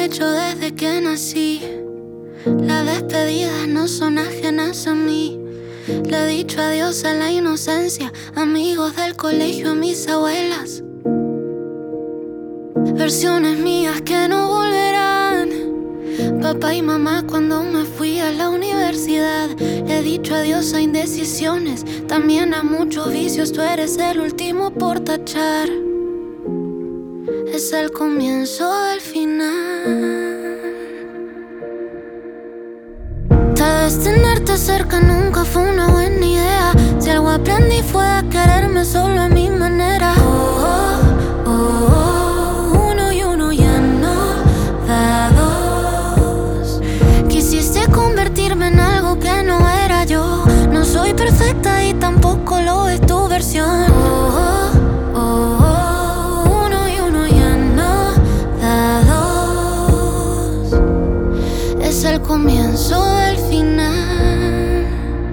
he hecho desde que nací. Las despedidas no son ajenas a mí. Le he dicho adiós a la inocencia, amigos del colegio, a mis abuelas. Versiones mías que no volverán. Papá y mamá cuando me fui a la universidad. Le he dicho adiós a indecisiones, también a muchos vicios. Tú eres el último por tachar. Es el comienzo del final. Tal vez tenerte cerca nunca fue una buena idea. Si algo aprendí fue a quererme solo a mi manera. Uno y uno ya no da dos. Quisiste convertirme en algo que no era yo. No soy perfecta y tampoco lo es tu versión. Uno y uno ya no da dos. Es el comienzo del final.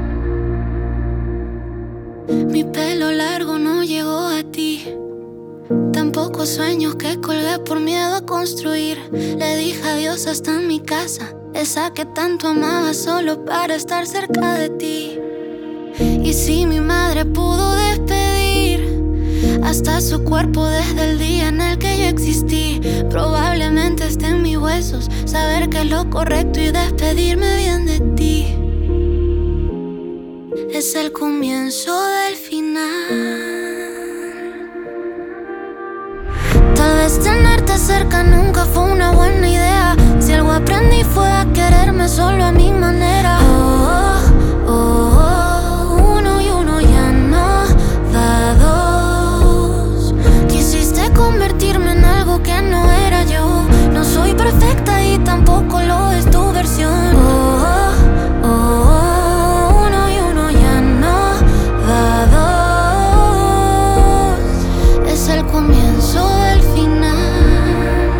Mi pelo largo no llegó a ti. Tampoco sueños que colgué por miedo a construir. Le dije adiós hasta en mi casa, esa que tanto amaba solo para estar cerca de ti. Y si mi madre pudo despedir hasta su cuerpo desde el día en el que yo existí, probablemente esté en mis huesos saber que es lo correcto y despedirme bien de ti. Es el comienzo del final. Tal vez tenerte cerca nunca fue una buena idea. Si algo aprendí fue a quererme solo a mi manera. Uno y uno ya no da dos. Quisiste convertirme en algo que no era yo. No soy perfecta y tampoco lo es tu versión. Uno y uno ya no da dos. Es el comienzo del final.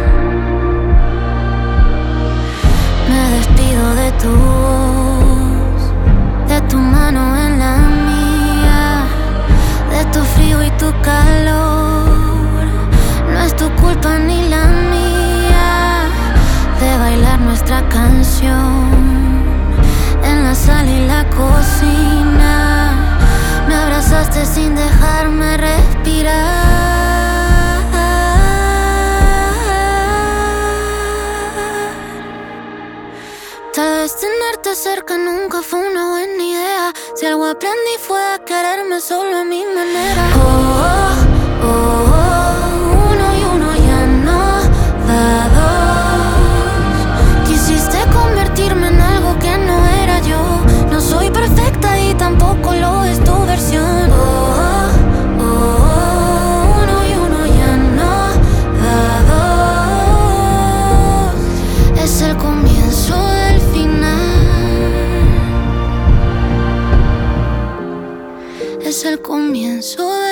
Me despido de tu voz, de tu mano en la mía, de tu frío y tu calor. No es tu culpa ni la mía de bailar nuestra canción en la sala y la cocina. Me abrazaste sin dejarme respirar. Tal vez tenerte cerca nunca fue una buena idea. Si algo aprendí fue a quererme solo a mi manera. Uno y uno ya no da dos. Quisiste convertirme en algo que no era yo. No soy perfecta y tampoco lo es tu versión. Uno y uno ya no da dos. Es el comienzo del final. Es el comienzo del